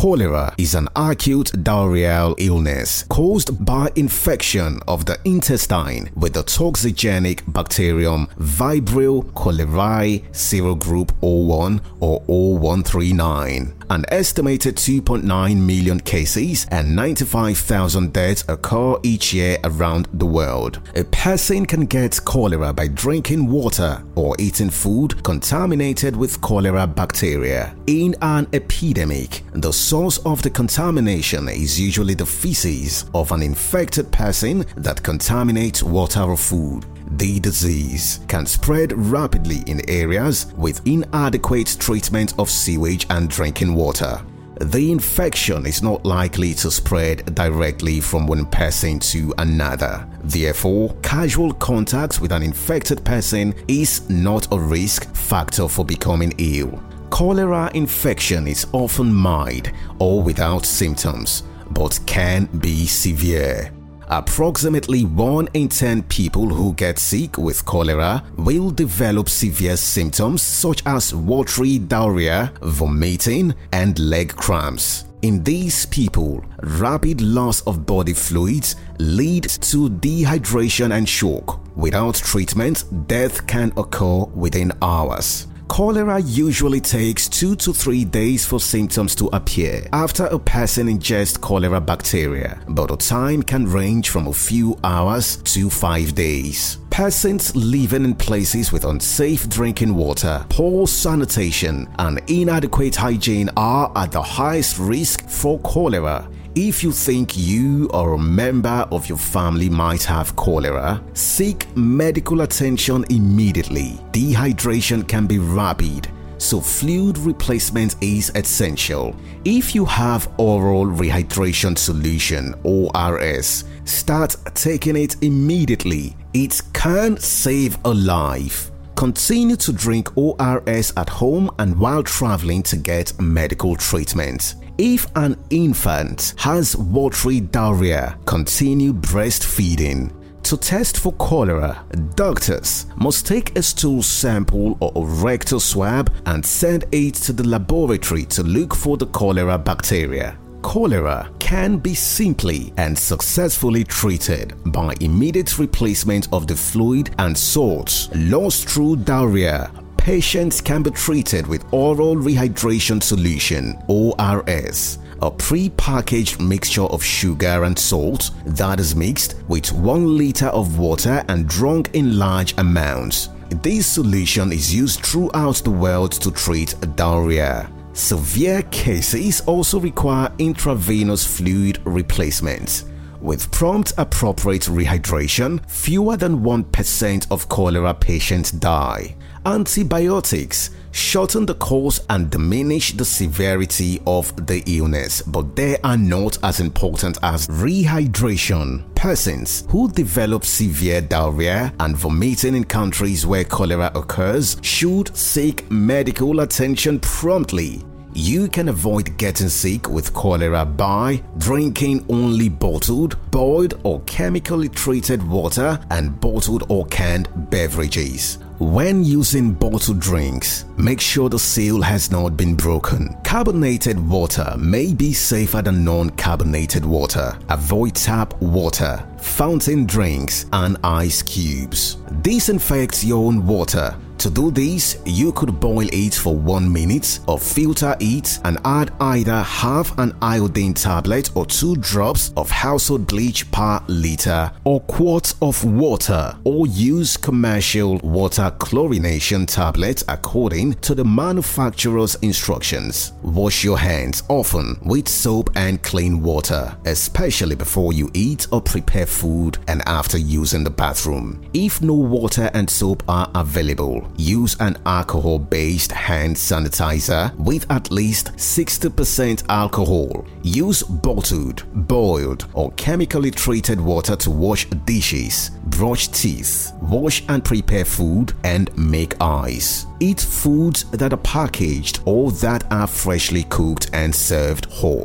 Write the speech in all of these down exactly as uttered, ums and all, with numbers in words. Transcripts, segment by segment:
Cholera is an acute diarrheal illness caused by infection of the intestine with the toxigenic bacterium Vibrio cholerae serogroup O one or O one thirty-nine. An estimated two point nine million cases and ninety-five thousand deaths occur each year around the world. A person can get cholera by drinking water or eating food contaminated with cholera bacteria. In an epidemic, the source of the contamination is usually the feces of an infected person that contaminates water or food. The disease can spread rapidly in areas with inadequate treatment of sewage and drinking water. The infection is not likely to spread directly from one person to another. Therefore, casual contact with an infected person is not a risk factor for becoming ill. Cholera infection is often mild or without symptoms, but can be severe. Approximately one in ten people who get sick with cholera will develop severe symptoms such as watery diarrhea, vomiting, and leg cramps. In these people, rapid loss of body fluids leads to dehydration and shock. Without treatment, death can occur within hours. Cholera usually takes two to three days for symptoms to appear after a person ingests cholera bacteria, but the time can range from a few hours to five days. Persons living in places with unsafe drinking water, poor sanitation, and inadequate hygiene are at the highest risk for cholera. If you think you or a member of your family might have cholera, seek medical attention immediately. Dehydration can be rapid, so fluid replacement is essential. If you have oral rehydration solution O R S, start taking it immediately. It can save a life. Continue to drink O R S at home and while traveling to get medical treatment. If an infant has watery diarrhea, continue breastfeeding. To test for cholera, doctors must take a stool sample or a rectal swab and send it to the laboratory to look for the cholera bacteria. Cholera can be simply and successfully treated by immediate replacement of the fluid and salts lost through diarrhea. Patients can be treated with oral rehydration solution O R S, a pre-packaged mixture of sugar and salt that is mixed with one liter of water and drunk in large amounts. This solution is used throughout the world to treat diarrhea. Severe cases also require intravenous fluid replacement. With prompt appropriate rehydration, fewer than one percent of cholera patients die. Antibiotics shorten the course and diminish the severity of the illness, but they are not as important as rehydration. Persons who develop severe diarrhea and vomiting in countries where cholera occurs should seek medical attention promptly. You can avoid getting sick with cholera by drinking only bottled, boiled, or chemically treated water and bottled or canned beverages. When using bottled drinks, make sure the seal has not been broken. Carbonated water may be safer than non-carbonated water. Avoid tap water, fountain drinks, and ice cubes. Disinfect your own water. To do this, you could boil it for one minute or filter it and add either half an iodine tablet or two drops of household bleach per liter or quart of water, or use commercial water chlorination tablets according to the manufacturer's instructions. Wash your hands often with soap and clean water, especially before you eat or prepare food and after using the bathroom. If no water and soap are available, use an alcohol-based hand sanitizer with at least sixty percent alcohol. Use bottled, boiled, or chemically treated water to wash dishes, brush teeth, wash and prepare food, and make ice. Eat foods that are packaged or that are freshly cooked and served hot.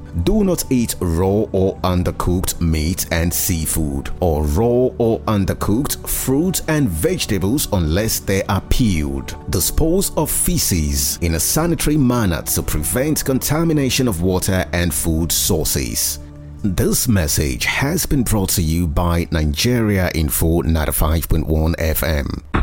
Do not eat raw or undercooked meat and seafood, or raw or undercooked fruit and vegetables unless they are peeled. Dispose of feces in a sanitary manner to prevent contamination of water and food sources. This message has been brought to you by Nigeria Info ninety-five point one F M.